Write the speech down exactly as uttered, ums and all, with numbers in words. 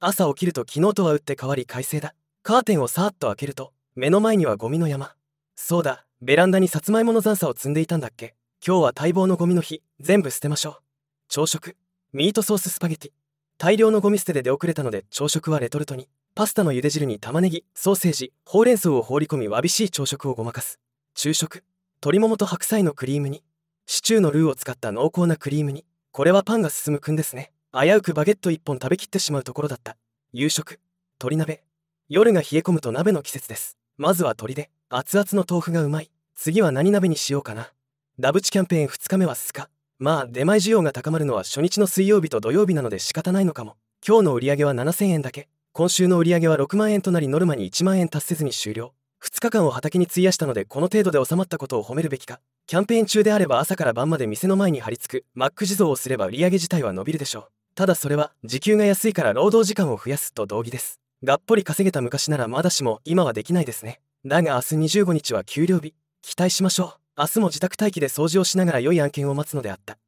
朝起きると昨日とは打って変わり快晴だ。カーテンをさーっと開けると、目の前にはゴミの山。そうだ、ベランダにさつまいもの残渣を積んでいたんだっけ。今日は待望のゴミの日、全部捨てましょう。朝食、ミートソーススパゲティ。大量のゴミ捨てで出遅れたので朝食はレトルトに。パスタの茹で汁に玉ねぎ、ソーセージ、ほうれん草を放り込みわびしい朝食をごまかす。昼食、鶏ももと白菜のクリーム煮。シチューのルーを使った濃厚なクリーム煮。これはパンが進むくんですね。危うくバゲット一本食べきってしまうところだった。夕食、鶏鍋。夜が冷え込むと鍋の季節です。まずは鶏で、熱々の豆腐がうまい。次は何鍋にしようかな。ダブチキャンペーンふつかめはスカ。まあ出前需要が高まるのは初日の水曜日と土曜日なので仕方ないのかも。今日の売り上げはななせんえんだけ。今週の売り上げはろくまんえんとなりノルマにいちまんえん達せずに終了。ふつかかんを畑に費やしたのでこの程度で収まったことを褒めるべきか。キャンペーン中であれば朝から晩まで店の前に張り付くマック地蔵をすれば売り上げ自体は伸びるでしょう。ただそれは時給が安いから労働時間を増やすと同義です。がっぽり稼げた昔ならまだしも今はできないですね。だが明日にじゅうごにちは給料日。期待しましょう。明日も自宅待機で掃除をしながら良い案件を待つのであった。